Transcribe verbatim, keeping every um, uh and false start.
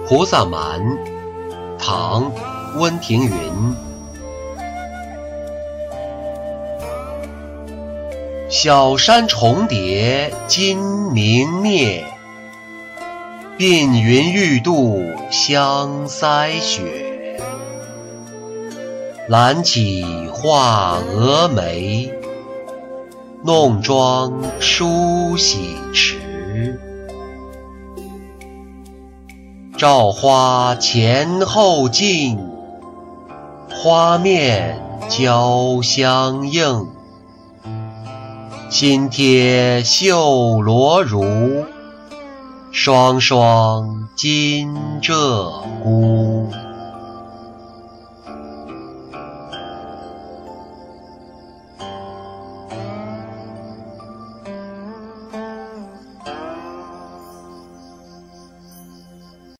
菩萨蛮，唐·温庭筠。小山重叠今明灭，鬓云欲度香腮雪。懒起画蛾眉，弄妆梳洗迟。照花前后镜，花面交相映。新贴绣罗襦，双双金鹧鸪。